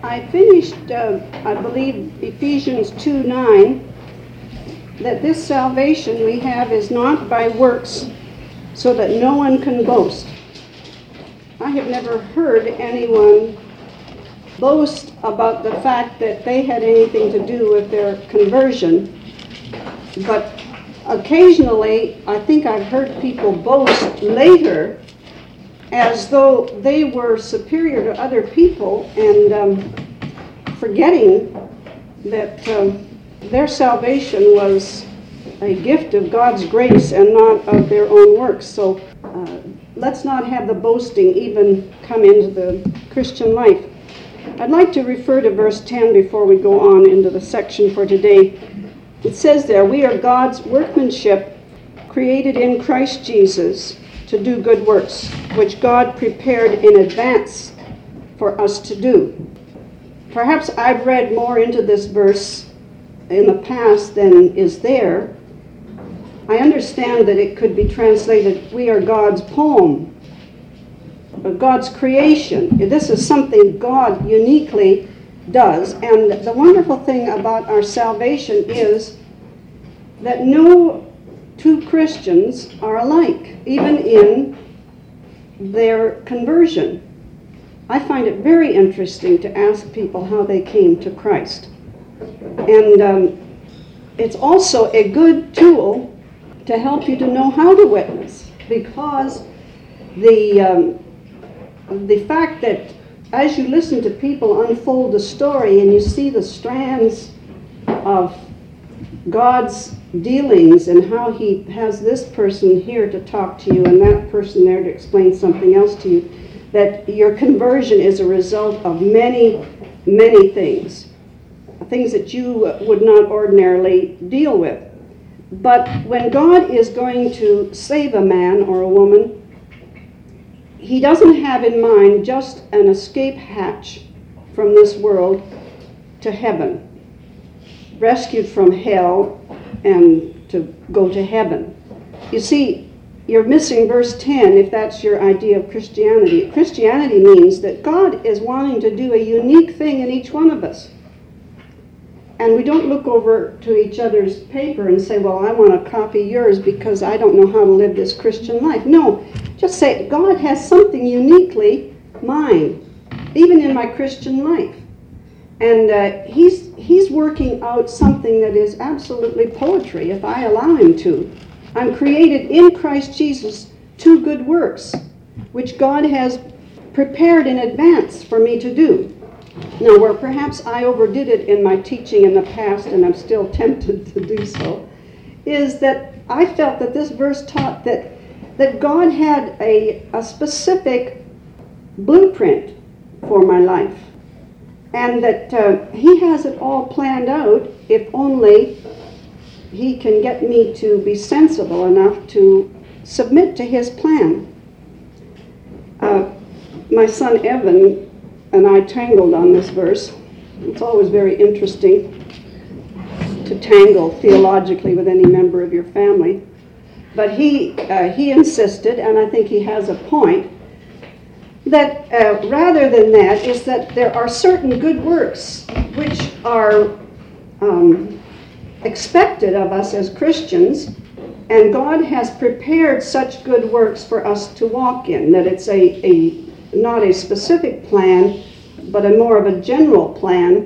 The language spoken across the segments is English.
I finished, I believe, Ephesians 2:9, that this salvation we have is not by works, so that no one can boast. I have never heard anyone boast about the fact that they had anything to do with their conversion, but occasionally I think I've heard people boast later as though they were superior to other people, and forgetting that their salvation was a gift of God's grace and not of their own works. So let's not have the boasting even come into the Christian life. I'd like to refer to verse 10 before we go on into the section for today. It says there, "We are God's workmanship, created in Christ Jesus to do good works, which God prepared in advance for us to do." Perhaps I've read more into this verse in the past than is there. I understand that it could be translated, "We are God's poem," God's creation. This is something God uniquely does. And the wonderful thing about our salvation is that no two Christians are alike, even in their conversion. I find it very interesting to ask people how they came to Christ. And it's also a good tool to help you to know how to witness, because the fact that as you listen to people unfold the story and you see the strands of God's dealings and how he has this person here to talk to you and that person there to explain something else to you, that your conversion is a result of many, many things that you would not ordinarily deal with. But when God is going to save a man or a woman, he doesn't have in mind just an escape hatch from this world to heaven, rescued from hell and to go to heaven. You see, you're missing verse 10 if that's your idea of Christianity. Christianity means that God is wanting to do a unique thing in each one of us. And we don't look over to each other's paper and say, well, I want to copy yours because I don't know how to live this Christian life. No, just say, God has something uniquely mine, even in my Christian life. And he's working out something that is absolutely poetry, if I allow him to. I'm created in Christ Jesus to good works, which God has prepared in advance for me to do. Now, where perhaps I overdid it in my teaching in the past, and I'm still tempted to do so, is that I felt that this verse taught that God had a specific blueprint for my life, and that he has it all planned out if only he can get me to be sensible enough to submit to his plan. My son Evan and I tangled on this verse. It's always very interesting to tangle theologically with any member of your family. But he insisted, and I think he has a point, that rather than that is that there are certain good works which are expected of us as Christians, and God has prepared such good works for us to walk in, that it's not a specific plan, but a more of a general plan.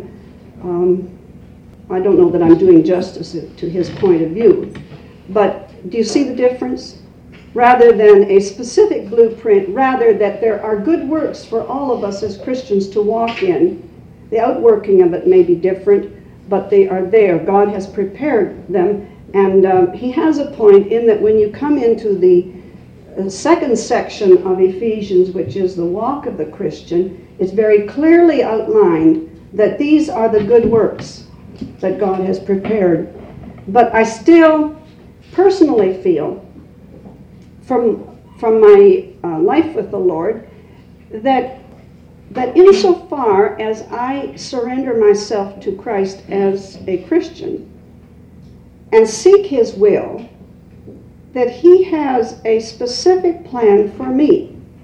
I don't know that I'm doing justice to his point of view, but do you see the difference? Rather than a specific blueprint, rather that there are good works for all of us as Christians to walk in. The outworking of it may be different, but they are there. God has prepared them, and he has a point in that when you come into the second section of Ephesians, which is the walk of the Christian, it's very clearly outlined that these are the good works that God has prepared. But I still personally feel from my life with the Lord that insofar as I surrender myself to Christ as a Christian and seek his will, that he has a specific plan for me.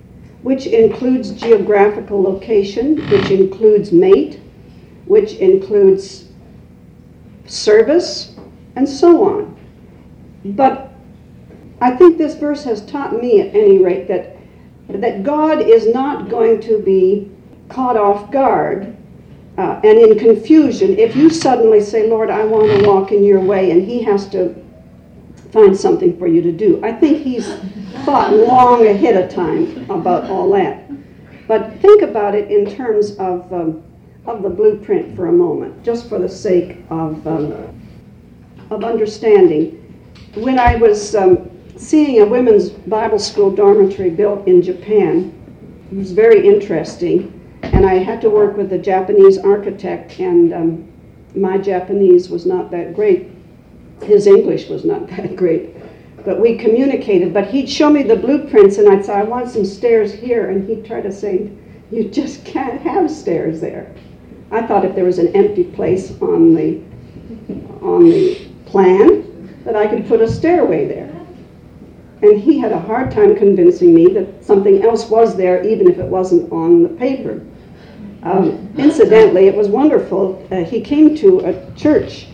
which includes geographical location, which includes mate, which includes service, and so on. But I think this verse has taught me, at any rate, that God is not going to be caught off guard and in confusion if you suddenly say, Lord, I want to walk in your way, and he has to find something for you to do. I think he's thought long ahead of time about all that. But think about it in terms of the blueprint for a moment, just for the sake of understanding. When I was seeing a women's Bible school dormitory built in Japan, it was very interesting, and I had to work with a Japanese architect, and my Japanese was not that great. His English was not that great, but we communicated. But he'd show me the blueprints, and I'd say, I want some stairs here, and he'd try to say, you just can't have stairs there. I thought if there was an empty place on the plan, that I could put a stairway there. And he had a hard time convincing me that something else was there, even if it wasn't on the paper. Incidentally, it was wonderful. He came to a church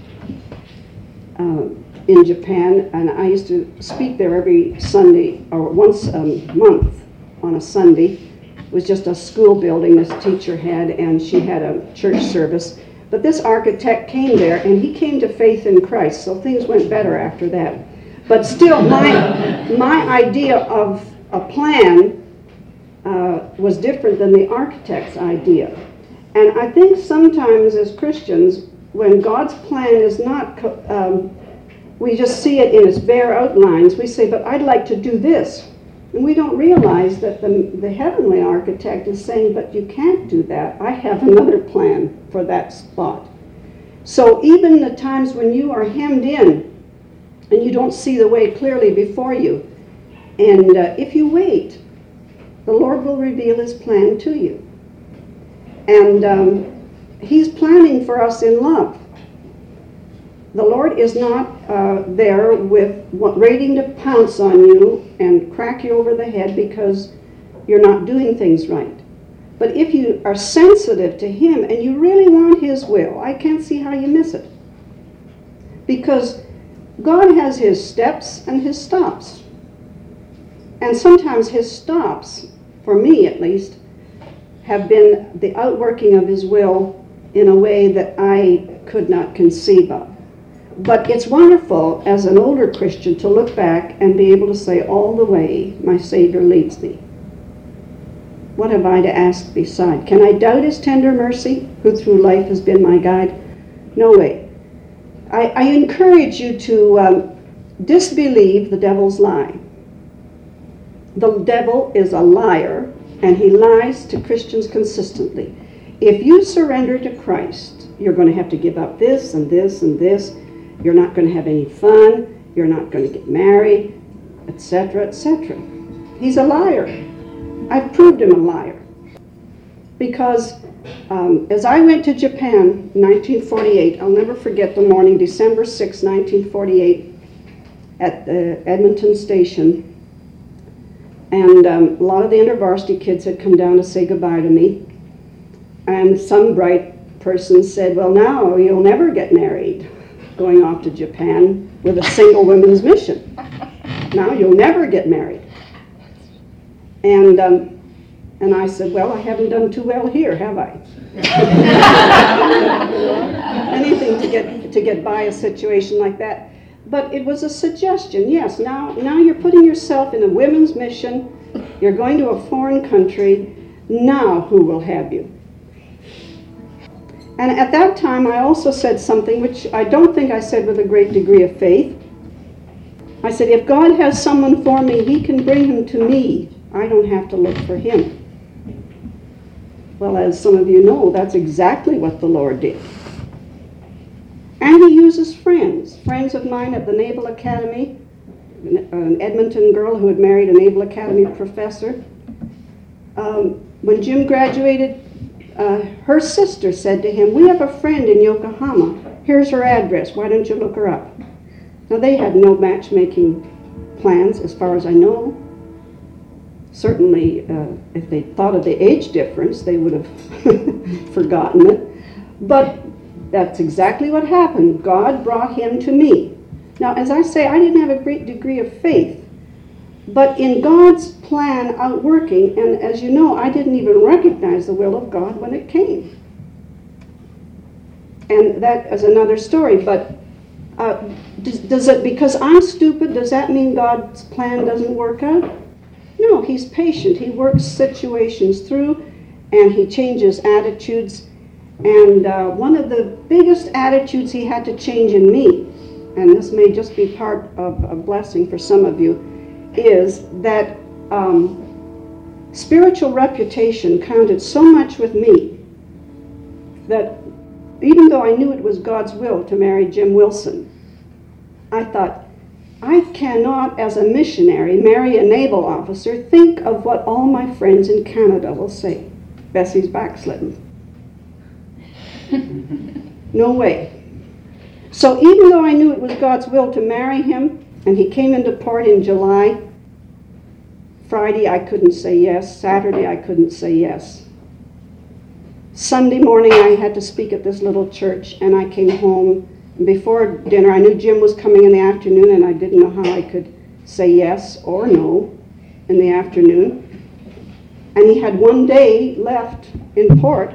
in Japan, and I used to speak there every Sunday, or once a month on a Sunday. It was just a school building this teacher had, and she had a church service. But this architect came there, and he came to faith in Christ, so things went better after that. But still, my idea of a plan was different than the architect's idea. And I think sometimes as Christians, when God's plan is not, we just see it in its bare outlines. We say, but I'd like to do this. And we don't realize that the heavenly architect is saying, but you can't do that. I have another plan for that spot. So even the times when you are hemmed in and you don't see the way clearly before you, and if you wait, the Lord will reveal his plan to you. And he's planning for us in love. The Lord is not there waiting to pounce on you and crack you over the head because you're not doing things right. But if you are sensitive to him and you really want his will, I can't see how you miss it. Because God has his steps and his stops. And sometimes his stops, for me at least, have been the outworking of his will in a way that I could not conceive of. But it's wonderful as an older Christian to look back and be able to say, all the way my Savior leads me. What have I to ask beside? Can I doubt his tender mercy, who through life has been my guide? No way. I encourage you to disbelieve the devil's lie. The devil is a liar, and he lies to Christians consistently. If you surrender to Christ, you're going to have to give up this and this and this. You're not going to have any fun. You're not going to get married, etc., etc. He's a liar. I've proved him a liar. Because as I went to Japan in 1948, I'll never forget the morning, December 6, 1948, at the Edmonton station. And a lot of the InterVarsity kids had come down to say goodbye to me. And some bright person said, well, now you'll never get married going off to Japan with a single women's mission. Now you'll never get married. And I said, well, I haven't done too well here, have I? Anything to get by a situation like that. But it was a suggestion, yes. Now you're putting yourself in a women's mission. You're going to a foreign country. Now who will have you? And at that time, I also said something which I don't think I said with a great degree of faith. I said, if God has someone for me, he can bring him to me. I don't have to look for him. Well, as some of you know, that's exactly what the Lord did. And he uses friends of mine at the Naval Academy, an Edmonton girl who had married a Naval Academy professor. When Jim graduated, her sister said to him, we have a friend in Yokohama. Here's her address. Why don't you look her up? Now, they had no matchmaking plans, as far as I know. certainly, if they thought of the age difference, they would have forgotten it. But that's exactly what happened. God brought him to me. Now, as I say, I didn't have a great degree of faith, but in God's plan outworking, and as you know, I didn't even recognize the will of God when it came. And that is another story, but does it, because I'm stupid, does that mean God's plan doesn't work out? No, he's patient. He works situations through, and he changes attitudes. And one of the biggest attitudes he had to change in me, and this may just be part of a blessing for some of you, is that spiritual reputation counted so much with me that even though I knew it was God's will to marry Jim Wilson, I thought, I cannot, as a missionary, marry a naval officer. Think of what all my friends in Canada will say. Bessie's backslidden. No way. So even though I knew it was God's will to marry him, and he came into port in July, Friday I couldn't say yes, Saturday I couldn't say yes. Sunday morning I had to speak at this little church, and I came home. Before dinner, I knew Jim was coming in the afternoon, and I didn't know how I could say yes or no in the afternoon. And he had one day left in port.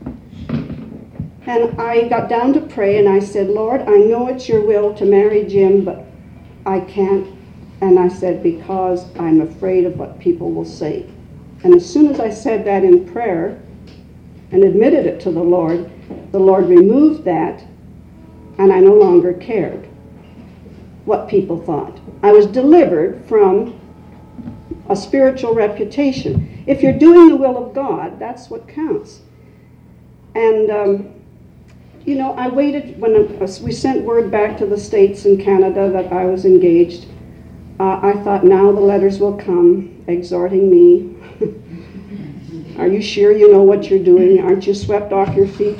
And I got down to pray, and I said, Lord, I know it's your will to marry Jim, but I can't. And I said, because I'm afraid of what people will say. And as soon as I said that in prayer and admitted it to the Lord removed that, and I no longer cared what people thought. I was delivered from a spiritual reputation. If you're doing the will of God, that's what counts. And, I waited when we sent word back to the States and Canada that I was engaged. I thought, now the letters will come exhorting me. Are you sure you know what you're doing? Aren't you swept off your feet?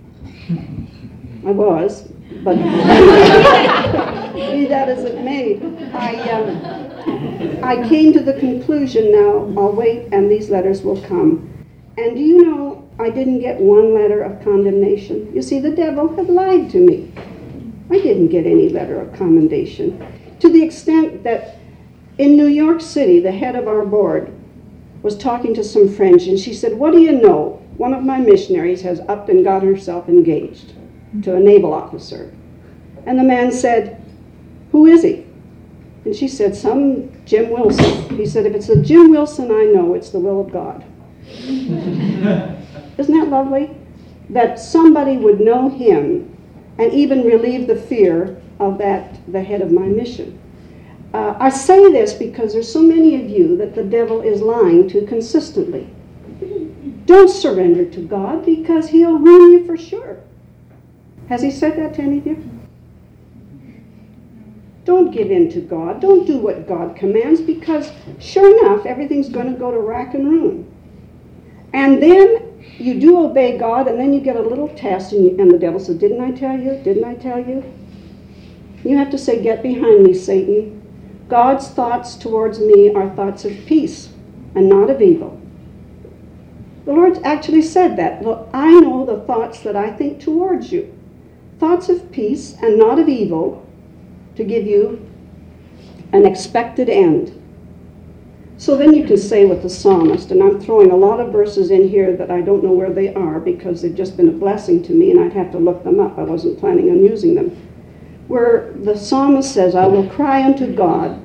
I was, but be that as it may, I came to the conclusion, now I'll wait and these letters will come. And do you know, I didn't get one letter of condemnation. You see, the devil had lied to me. I didn't get any letter of commendation. To the extent that in New York City, the head of our board was talking to some French, and she said, what do you know? One of my missionaries has upped and got herself engaged to a naval officer. And the man said, who is he? And she said, some Jim Wilson. He said, if it's a Jim Wilson, I know it's the will of God. Isn't that lovely? That somebody would know him and even relieve the fear of the head of my mission. I say this because there's so many of you that the devil is lying to consistently. Don't surrender to God because he'll ruin you for sure. Has he said that to any of you? Don't give in to God. Don't do what God commands, because sure enough, everything's going to go to rack and ruin. And then you do obey God, and then you get a little test, and the devil says, didn't I tell you? Didn't I tell you? You have to say, get behind me, Satan. God's thoughts towards me are thoughts of peace and not of evil. The Lord actually said that. Well, I know the thoughts that I think towards you. Thoughts of peace and not of evil, to give you an expected end. So then you can say with the psalmist, and I'm throwing a lot of verses in here that I don't know where they are because they've just been a blessing to me and I'd have to look them up. I wasn't planning on using them. Where the psalmist says, I will cry unto God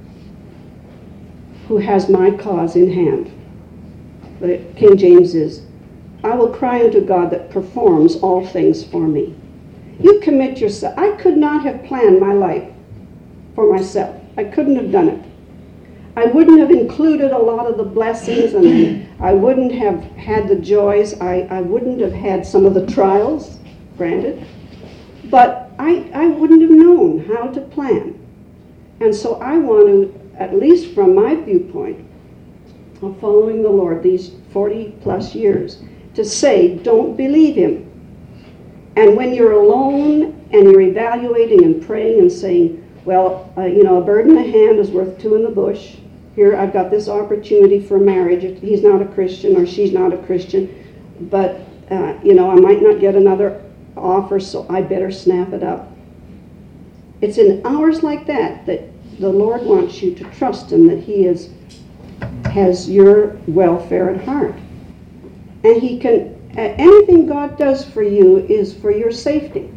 who has my cause in hand. The King James is, I will cry unto God that performs all things for me. You commit yourself. I could not have planned my life for myself. I couldn't have done it. I wouldn't have included a lot of the blessings, and I wouldn't have had the joys. I wouldn't have had some of the trials, granted. But I wouldn't have known how to plan. And so I want to, at least from my viewpoint of following the Lord these 40 plus years, to say, don't believe him. And when you're alone and you're evaluating and praying and saying, well, a bird in the hand is worth two in the bush, here I've got this opportunity for marriage. He's not a Christian or she's not a Christian, but I might not get another offer, so I better snap it up. It's in hours like that that the Lord wants you to trust Him, that He has your welfare at heart. And He can, anything God does for you is for your safety.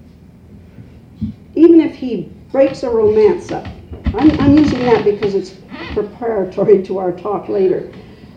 Even if He breaks a romance up. I'm using that because it's preparatory to our talk later.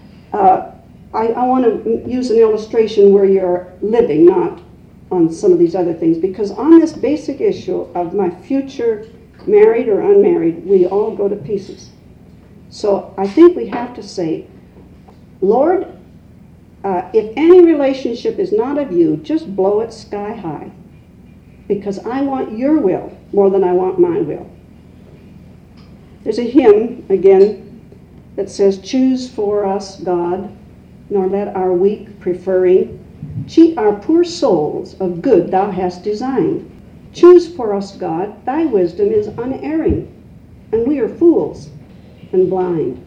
I want to use an illustration where you're living, not on some of these other things, because on this basic issue of my future, married or unmarried, we all go to pieces. So I think we have to say, Lord, if any relationship is not of you, just blow it sky high, because I want your will more than I want my will. There's a hymn, again, that says, choose for us, God, nor let our weak preferring cheat our poor souls of good thou hast designed. Choose for us, God, thy wisdom is unerring, and we are fools and blind.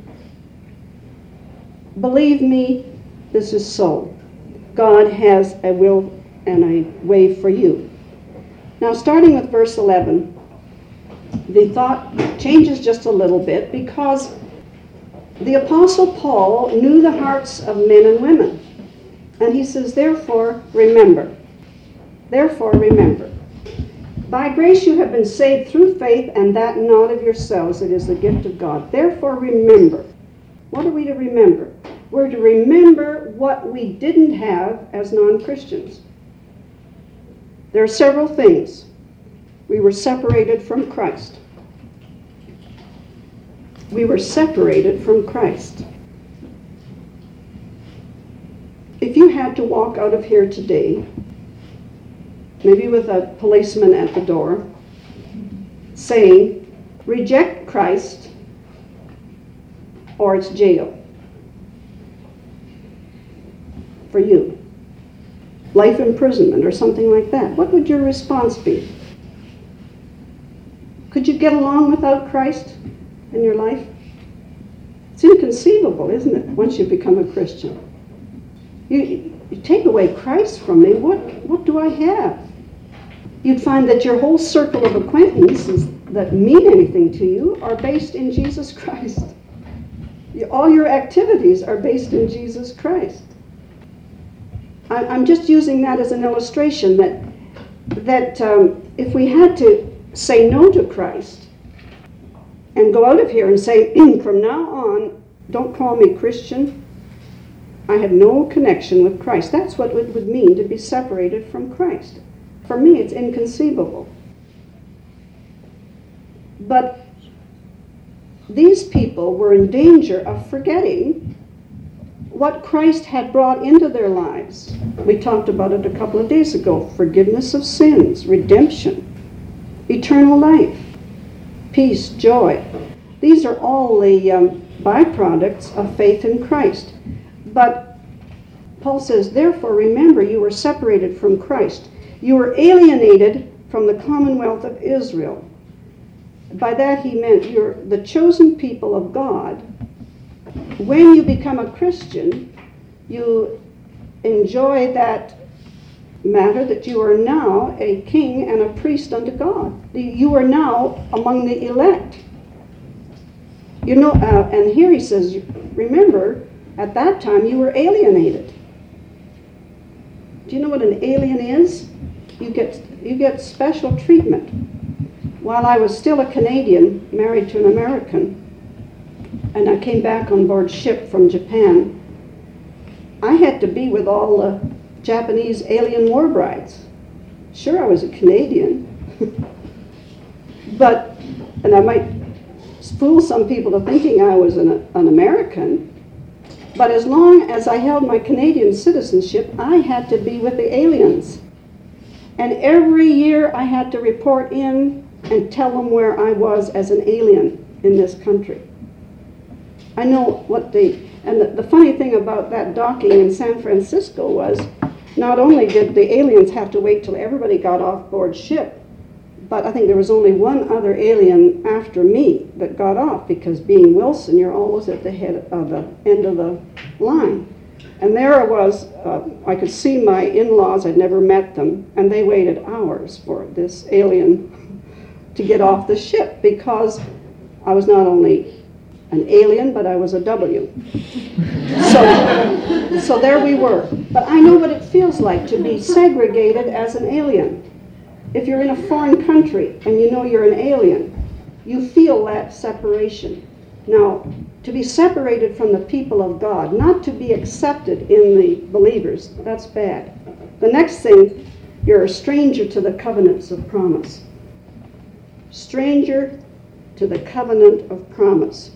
Believe me, this is so. God has a will and a way for you. Now, starting with verse 11, the thought changes just a little bit because the Apostle Paul knew the hearts of men and women. And he says, therefore, remember. Therefore, remember. By grace you have been saved through faith, and that not of yourselves. It is the gift of God. Therefore, remember. What are we to remember? We're to remember what we didn't have as non-Christians. There are several things. We were separated from Christ. We were separated from Christ. If you had to walk out of here today, maybe with a policeman at the door, saying, reject Christ or it's jail for you, life imprisonment or something like that, what would your response be? Could you get along without Christ in your life? It's inconceivable, isn't it, once you become a Christian? You take away Christ from me, what do I have? You'd find that your whole circle of acquaintances that mean anything to you are based in Jesus Christ. All your activities are based in Jesus Christ. I'm just using that as an illustration that if we had to say no to Christ and go out of here and say, from now on, don't call me Christian, I have no connection with Christ. That's what it would mean to be separated from Christ. For me, it's inconceivable. But these people were in danger of forgetting what Christ had brought into their lives. We talked about it a couple of days ago. Forgiveness of sins, redemption, eternal life, peace, joy. These are all the byproducts of faith in Christ. But Paul says, therefore, remember, you were separated from Christ. You were alienated from the commonwealth of Israel. By that he meant you're the chosen people of God. When you become a Christian, you enjoy that matter that you are now a king and a priest unto God. You are now among the elect. And here he says, remember, at that time, you were alienated. Do you know what an alien is? You get special treatment. While I was still a Canadian, married to an American, and I came back on board ship from Japan, I had to be with all the Japanese alien war brides. Sure, I was a Canadian, and I might fool some people to thinking I was an American. But as long as I held my Canadian citizenship, I had to be with the aliens. And every year I had to report in and tell them where I was as an alien in this country. I know and the funny thing about that docking in San Francisco was not only did the aliens have to wait till everybody got off board ship, But I think there was only one other alien after me that got off, because being Wilson, you're always at the head of the end of the line. And there I was, I could see my in-laws, I'd never met them, and they waited hours for this alien to get off the ship, because I was not only an alien, but I was a W. So there we were. But I know what it feels like to be segregated as an alien. If you're in a foreign country and you know you're an alien, you feel that separation. Now, to be separated from the people of God, not to be accepted in the believers, that's bad. The next thing, you're a stranger to the covenants of promise. Stranger to the covenant of promise.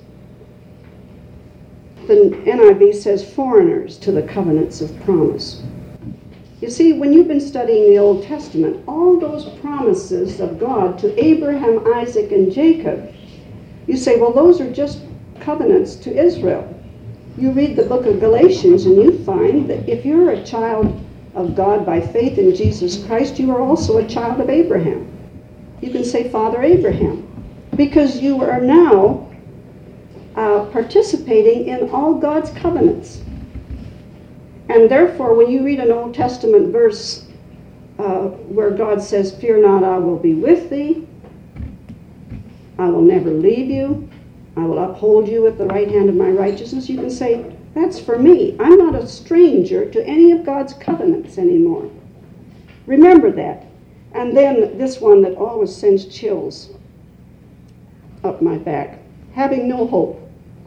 The NIV says foreigners to the covenants of promise. You see, when you've been studying the Old Testament, all those promises of God to Abraham, Isaac, and Jacob, you say, well, those are just covenants to Israel. You read the book of Galatians and you find that if you're a child of God by faith in Jesus Christ, you are also a child of Abraham. You can say Father Abraham, because you are now participating in all God's covenants. And therefore, when you read an Old Testament verse where God says, "Fear not, I will be with thee. I will never leave you. I will uphold you with the right hand of my righteousness," you can say, that's for me. I'm not a stranger to any of God's covenants anymore. Remember that. And then this one that always sends chills up my back. Having no hope.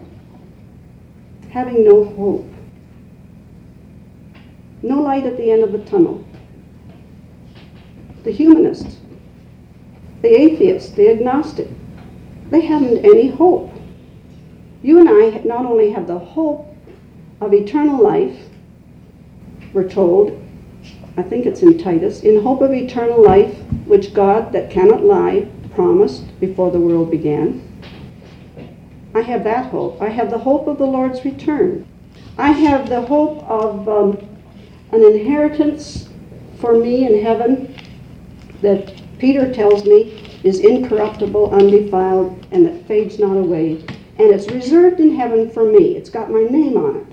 Having no hope. No light at the end of the tunnel. The humanist, the atheist, the agnostic, they haven't any hope. You and I not only have the hope of eternal life, we're told, I think it's in Titus, in hope of eternal life, which God that cannot lie promised before the world began. I have that hope. I have the hope of the Lord's return. I have the hope of an inheritance for me in heaven that Peter tells me is incorruptible, undefiled, and that fades not away. And it's reserved in heaven for me. It's got my name on it.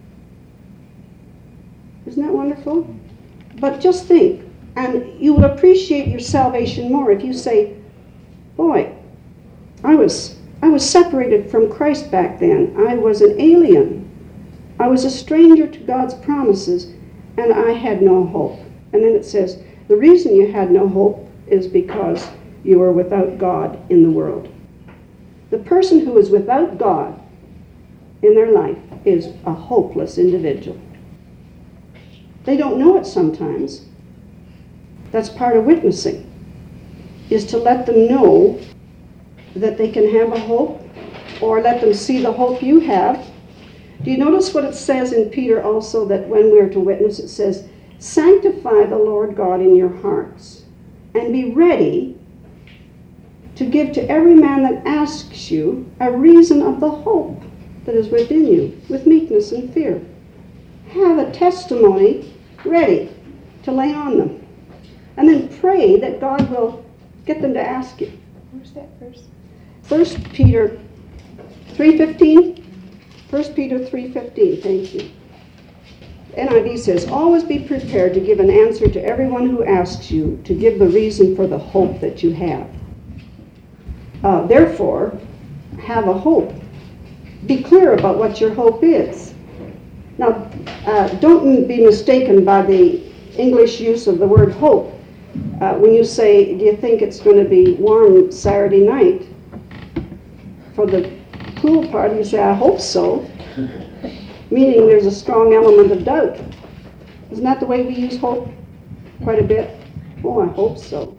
Isn't that wonderful? But just think, and you will appreciate your salvation more if you say, boy, I was separated from Christ back then. I was an alien. I was a stranger to God's promises, and I had no hope. And then it says, the reason you had no hope is because you were without God in the world. The person who is without God in their life is a hopeless individual. They don't know it sometimes. That's part of witnessing, is to let them know that they can have a hope, or let them see the hope you have. Do you notice what it says in Peter also, that when we're to witness, it says, sanctify the Lord God in your hearts, and be ready to give to every man that asks you a reason of the hope that is within you, with meekness and fear. Have a testimony ready to lay on them. And then pray that God will get them to ask you. Where's that verse? 1 Peter 3:15. 1 Peter 3:15, thank you. NIV says, always be prepared to give an answer to everyone who asks you to give the reason for the hope that you have. Therefore, have a hope. Be clear about what your hope is. Now, don't be mistaken by the English use of the word hope. When you say, do you think it's going to be warm Saturday night? For the pool party, you say, I hope so. Meaning there's a strong element of doubt. Isn't that the way we use hope quite a bit? Oh, I hope so.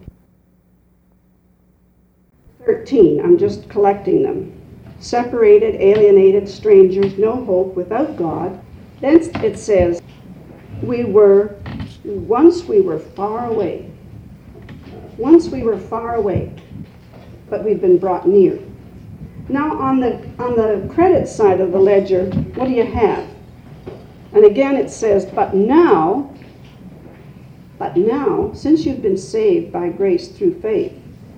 13, I'm just collecting them. Separated, alienated, strangers, no hope, without God. Then it says, once we were far away. Once we were far away, but we've been brought near. Now on the credit side of the ledger, what do you have? And again it says, but now, since you've been saved by grace through faith,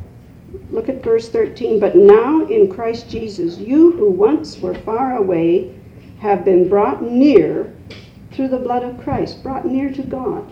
Look at verse 13. But now in Christ Jesus, you who once were far away have been brought near through the blood of Christ, brought near to God.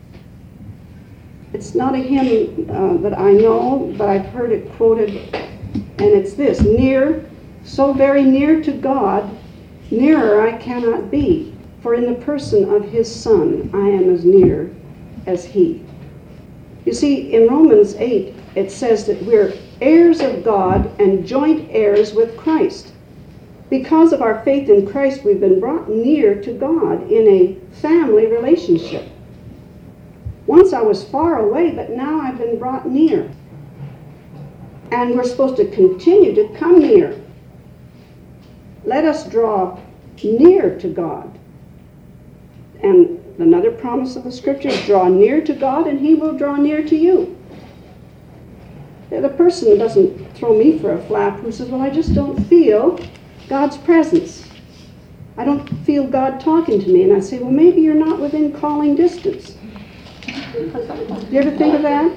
It's not a hymn that I know, but I've heard it quoted, and it's this: near, so very near to God, nearer I cannot be, for in the person of his Son I am as near as he. You see, in Romans 8, it says that we're heirs of God and joint heirs with Christ. Because of our faith in Christ, we've been brought near to God in a family relationship. Once I was far away, but now I've been brought near. And we're supposed to continue to come near. Let us draw near to God. And another promise of the Scriptures, draw near to God and he will draw near to you. The person doesn't throw me for a flap who says, well, I just don't feel God's presence. I don't feel God talking to me. And I say, well, maybe you're not within calling distance. Do you ever think of that?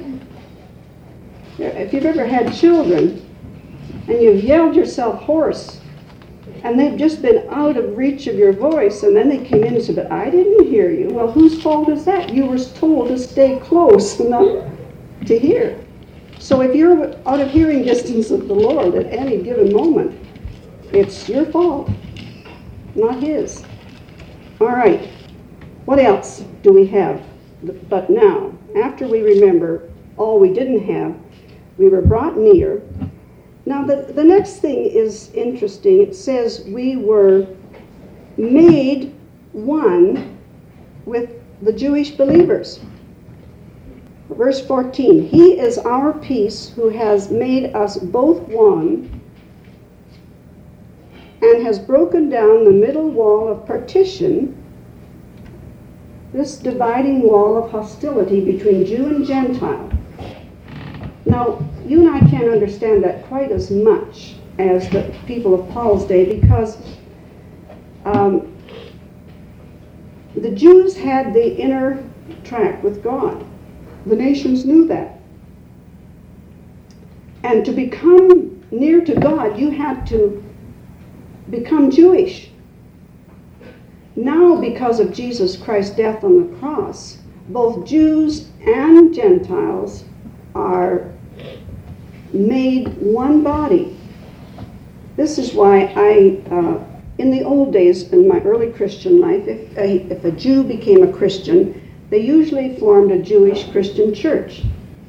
If you've ever had children and you've yelled yourself hoarse and they've just been out of reach of your voice, and then they came in and said, but I didn't hear you. Well, whose fault is that? You were told to stay close enough to hear. So if you're out of hearing distance of the Lord at any given moment, it's your fault, not his. All right, what else do we have? But now, after we remember all we didn't have, we were brought near. Now, the next thing is interesting. It says we were made one with the Jewish believers. Verse 14, he is our peace who has made us both one and has broken down the middle wall of partition, this dividing wall of hostility between Jew and Gentile. Now, you and I can't understand that quite as much as the people of Paul's day, because the Jews had the inner track with God. The nations knew that. And to become near to God, you had to become Jewish. Now, because of Jesus Christ's death on the cross, both Jews and Gentiles are made one body. This is why in the old days, in my early Christian life, if a Jew became a Christian, they usually formed a Jewish Christian church.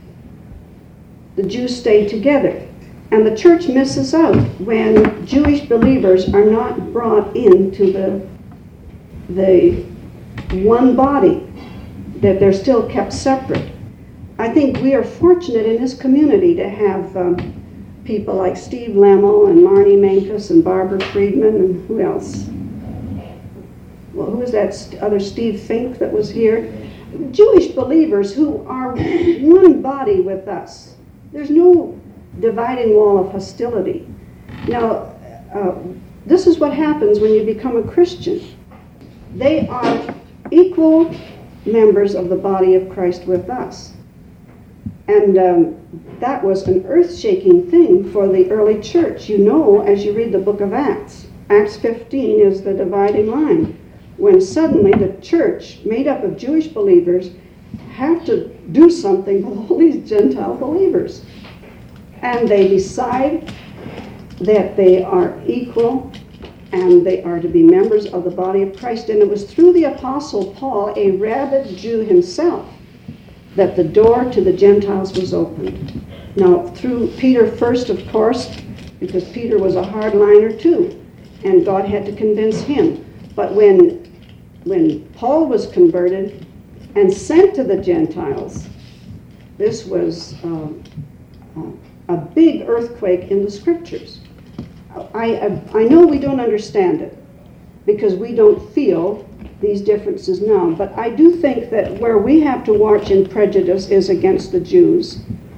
The Jews stayed together. And the church misses out when Jewish believers are not brought into the one body, that they're still kept separate. I think we are fortunate in this community to have people like Steve Lemmel and Marnie Mankus and Barbara Friedman and who else? Well, who was that other Steve Fink that was here? Jewish believers who are one body with us. There's no dividing wall of hostility. Now, this is what happens when you become a Christian. They are equal members of the body of Christ with us. And that was an earth-shaking thing for the early church. You know, as you read the book of Acts, Acts 15 is the dividing line, when suddenly the church, made up of Jewish believers, have to do something with all these Gentile believers. And they decide that they are equal and they are to be members of the body of Christ. And it was through the Apostle Paul, a rabid Jew himself, that the door to the Gentiles was opened. Now, through Peter first, of course, because Peter was a hardliner too, and God had to convince him. But when Paul was converted and sent to the Gentiles, this was a big earthquake in the Scriptures. I know we don't understand it because we don't feel these differences now, but I do think that where we have to watch in prejudice is against the Jews.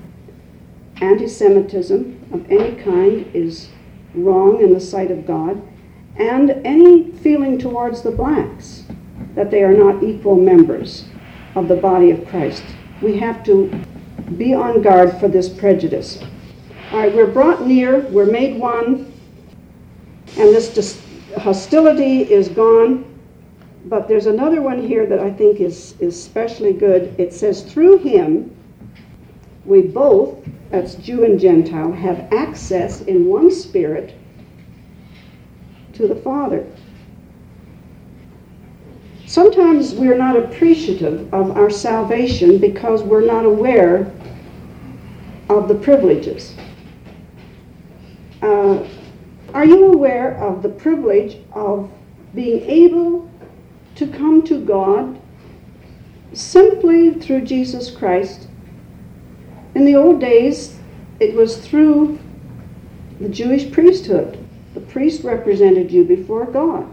Anti-Semitism of any kind is wrong in the sight of God, and any feeling towards the blacks that they are not equal members of the body of Christ. We have to be on guard for this prejudice. All right, we're brought near, we're made one, and this hostility is gone. But there's another one here that I think is especially good. It says, through him, we both, that's Jew and Gentile, have access in one spirit to the Father. Sometimes we're not appreciative of our salvation because we're not aware of the privileges. Are you aware of the privilege of being able to come to God simply through Jesus Christ? In the old days, it was through the Jewish priesthood. The priest represented you before God.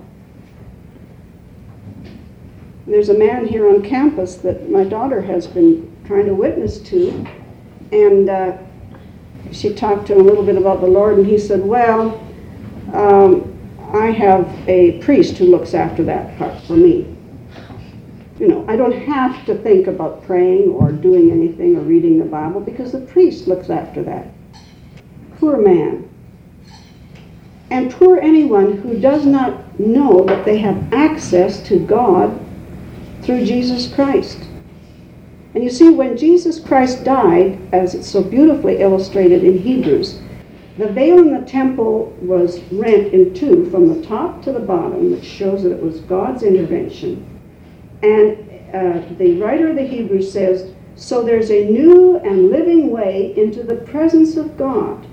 There's a man here on campus that my daughter has been trying to witness to, and she talked to him a little bit about the Lord, and he said, well, I have a priest who looks after that part for me. You know, I don't have to think about praying or doing anything or reading the Bible because the priest looks after that. Poor man. And poor anyone who does not know that they have access to God through Jesus Christ. And you see, when Jesus Christ died, as it's so beautifully illustrated in Hebrews, the veil in the temple was rent in two from the top to the bottom, which shows that it was God's intervention. And the writer of the Hebrews says, so there's a new and living way into the presence of God.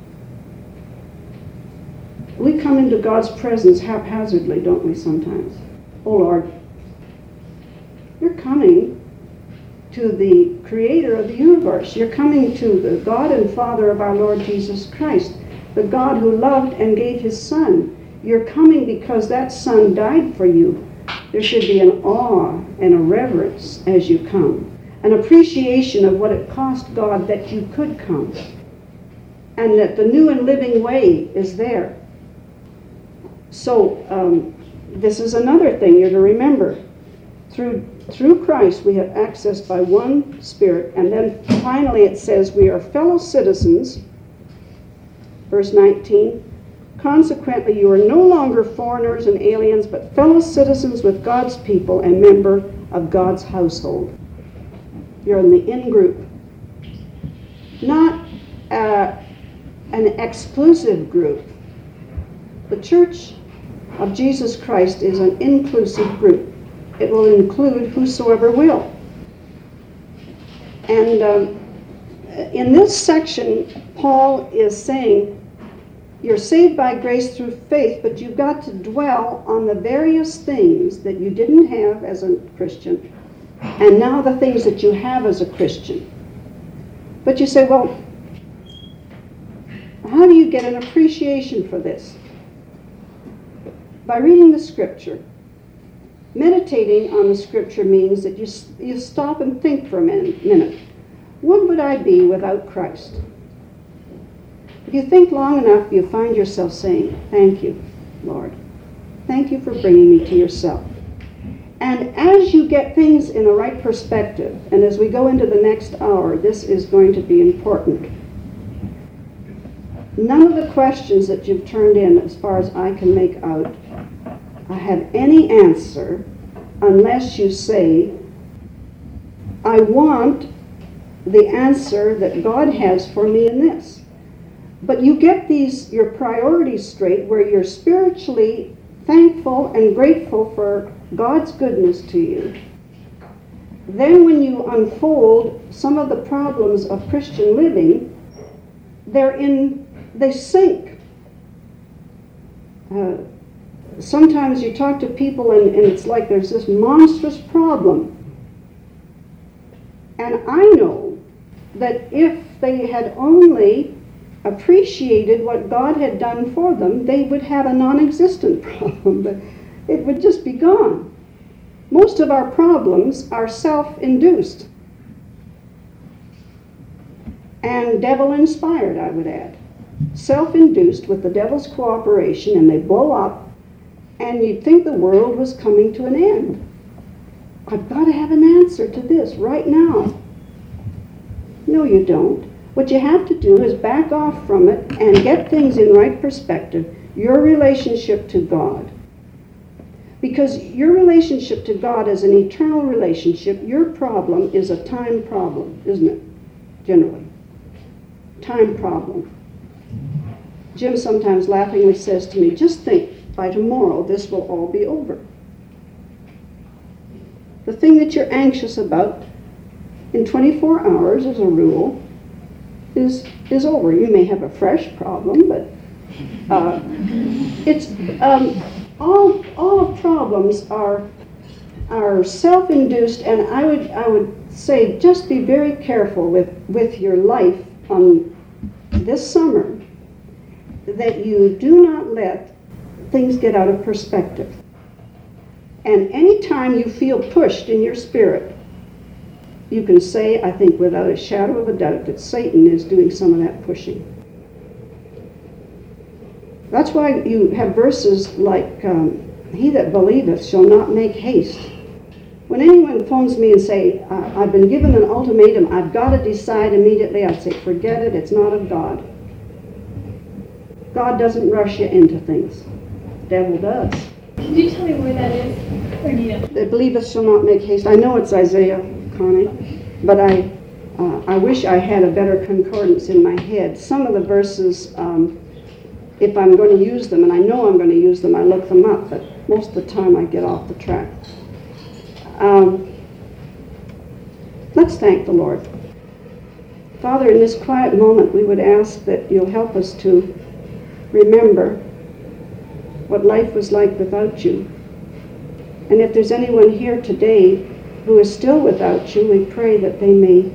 We come into God's presence haphazardly, don't we, sometimes? Oh, Lord, you're coming to the creator of the universe. You're coming to the God and Father of our Lord Jesus Christ, the God who loved and gave his Son. You're coming because that Son died for you. There should be an awe and a reverence as you come, an appreciation of what it cost God that you could come, and that the new and living way is there. So this is another thing you're to remember. Through Christ we have access by one Spirit, and then finally it says we are fellow citizens, verse 19, consequently you are no longer foreigners and aliens, but fellow citizens with God's people and member of God's household. You're in the in-group. Not an exclusive group. The Church of Jesus Christ is an inclusive group. It will include whosoever will. And in this section, Paul is saying, you're saved by grace through faith, but you've got to dwell on the various things that you didn't have as a Christian, and now the things that you have as a Christian. But you say, well, how do you get an appreciation for this? By reading the Scripture. Meditating on the Scripture means that you stop and think for a minute. What would I be without Christ? If you think long enough, you find yourself saying, thank you, Lord. Thank you for bringing me to yourself. And as you get things in the right perspective, and as we go into the next hour, this is going to be important. None of the questions that you've turned in, as far as I can make out, have any answer unless you say, I want the answer that God has for me in this. But you get your priorities straight where you're spiritually thankful and grateful for God's goodness to you. Then when you unfold some of the problems of Christian living, they sink. Sometimes you talk to people and it's like there's this monstrous problem. And I know that if they had only appreciated what God had done for them, they would have a non-existent problem, but it would just be gone. Most of our problems are self-induced and devil-inspired, I would add. Self-induced with the devil's cooperation, and they blow up, and you'd think the world was coming to an end. I've got to have an answer to this right now. No, you don't. What you have to do is back off from it and get things in right perspective. Your relationship to God. Because your relationship to God is an eternal relationship. Your problem is a time problem, isn't it? Generally. Time problem. Jim sometimes laughingly says to me, just think, by tomorrow this will all be over. The thing that you're anxious about in 24 hours, as a rule, is over. You may have a fresh problem, but it's all problems are self-induced, and I would say just be very careful with your life on this summer that you do not let things get out of perspective. And anytime you feel pushed in your spirit, you can say, I think without a shadow of a doubt, that Satan is doing some of that pushing. That's why you have verses like, he that believeth shall not make haste. When anyone phones me and say, I've been given an ultimatum, I've got to decide immediately, I'd say, forget it, it's not of God. God doesn't rush you into things. The devil does. Can you tell me where that is? Or do you know? That believeth shall not make haste. I know it's Isaiah, Connie, but I wish I had a better concordance in my head. Some of the verses, if I'm going to use them, and I know I'm going to use them, I look them up, but most of the time I get off the track. Let's thank the Lord. Father, in this quiet moment, we would ask that you'll help us to remember what life was like without you. And if there's anyone here today who is still without you, we pray that they may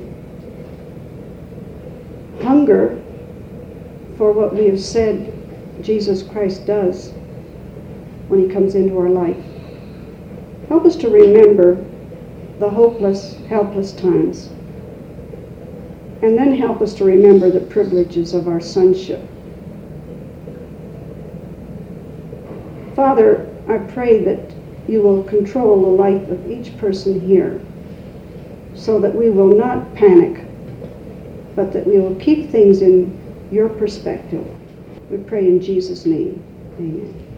hunger for what we have said Jesus Christ does when he comes into our life. Help us to remember the hopeless, helpless times. And then help us to remember the privileges of our sonship. Father, I pray that you will control the life of each person here so that we will not panic, but that we will keep things in your perspective. We pray in Jesus' name. Amen.